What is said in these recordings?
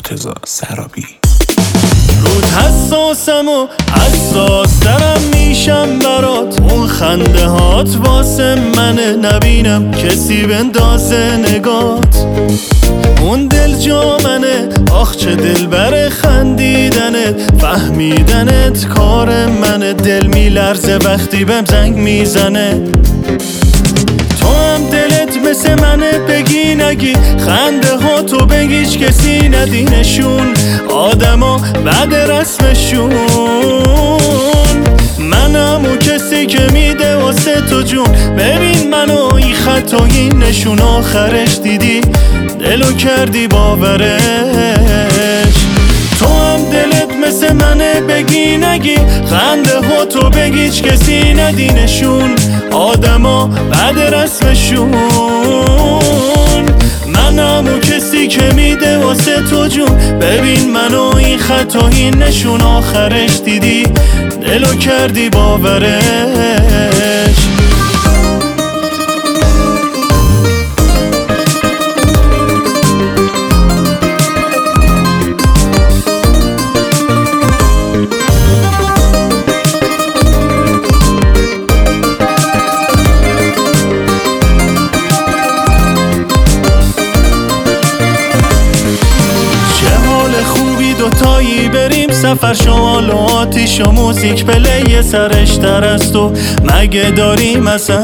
مرتضی سرابی. رود حساسم و حساس ترم میشم برات، اون خنده هات واسه منه، نبینم کسی بندازه نگات. اون دل جا منه، آخ چه دل بره خندیدنت، فهمیدنت کار منه، دل میلرزه وقتی بهم زنگ میزنه. تو هم دلت مثل منه، بگی نگی خنده ها تو بگیش کسی ندینشون، آدما بعد رسمشون. منم اون کسی که میده واسه تو جون، ببین منو این خط و این نشون، آخرش دیدی دلو کردی باورش. تو هم دلت مثل منه، بگی نگی خنده ها تو بگیش کسی ندینشون، آدما بعد رسمشون. منم اون کسی که میده واسه تو جون، ببین منو این خط و این نشون، آخرش دیدی دلو کردی باورش. دوتایی بریم سفر، شمال و آتیش و موزیک پلی سرش تر است و مگه داریم اصلا؟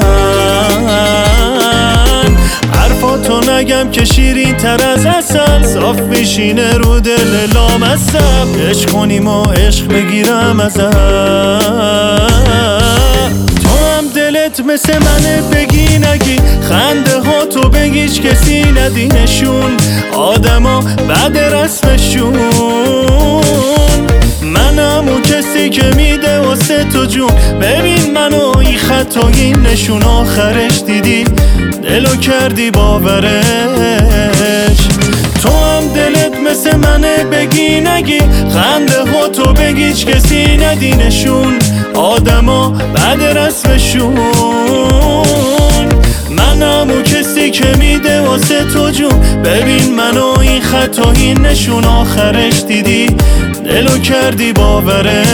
حرفاتو نگم که شیرین تر از عسل، صاف میشینه رو دل لامصب، عشق کنیم و عشق بگیرم ازت. تو هم دلت مثل منه، بگی نگی خنده ها تو بگیش کسی ندینشون، آدما بعد رسمشون. منم اون کسی که میده واسه تو جون، ببین منو این خط و این نشون، آخرش دیدی دلو کردی باورش. تو هم دلت مثل منه، بگی نگی خنده ها تو بگیش کسی ندینشون، آدما بعد رسمشون. منم اون کسی که میده واسه تو جون، ببین منو این خط و این نشون، آخرش دیدی دلو کردی باورش.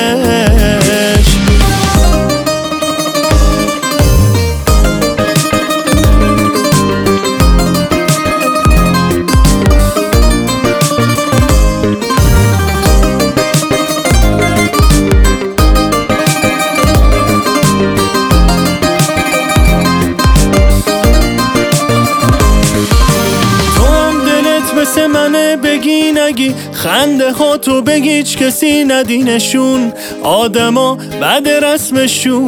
مثل منه، بگی نگی خنده ها تو بگیش کسی ندینشون، آدما بعد رسمشون.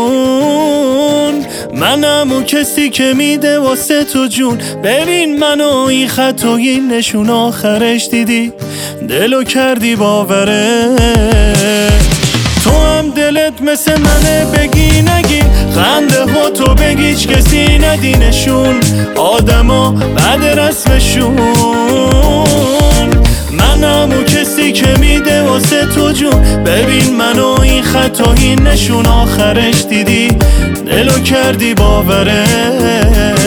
منم اون کسی که میده واسه تو جون، ببین منو این خط و این نشون، آخرش دیدی دلو کردی باورش. تو هم دلت مثل منه، بگی نگی خنده ها تو بگیش کسی ندینشون، آدما بعد رسمشون. منم اون کسی که میده واسه تو جون، ببین منو این خط و این نشون، آخرش دیدی دلو کردی باورش.